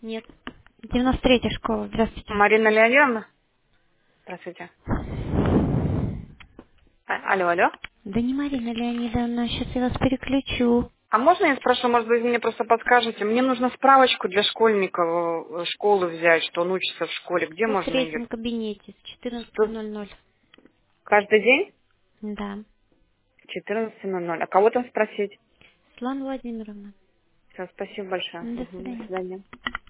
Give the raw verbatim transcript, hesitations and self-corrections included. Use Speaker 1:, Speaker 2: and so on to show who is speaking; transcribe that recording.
Speaker 1: Нет. девяносто третья школа. Здравствуйте.
Speaker 2: Марина Леонидовна? Здравствуйте. А- Алло, алло.
Speaker 1: Да не Марина Леонидовна, сейчас я вас переключу.
Speaker 2: А можно я спрошу, может быть, вы мне просто подскажете? Мне нужно справочку для школьника э, школы взять, что он учится в школе. Где
Speaker 1: Вот в
Speaker 2: можно ее?
Speaker 1: третьем кабинете с четырнадцати
Speaker 2: Что,
Speaker 1: ноль ноль.
Speaker 2: каждый день?
Speaker 1: Да.
Speaker 2: В четырнадцать ноль ноль. А кого там спросить?
Speaker 1: Светлана Владимировна.
Speaker 2: Все, спасибо большое.
Speaker 1: До
Speaker 2: Мгм, до
Speaker 1: свидания.
Speaker 2: свидания.